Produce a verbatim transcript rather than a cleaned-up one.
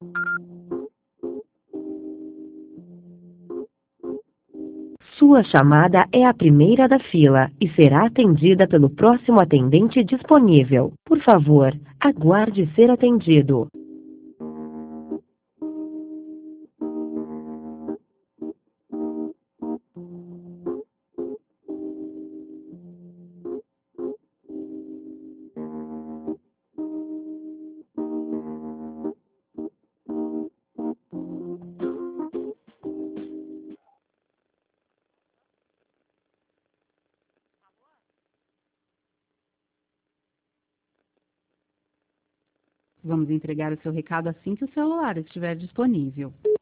Sua chamada é a primeira da fila e será atendida pelo próximo atendente disponível. Por favor, aguarde ser atendido. Vamos entregar o seu recado assim que o celular estiver disponível.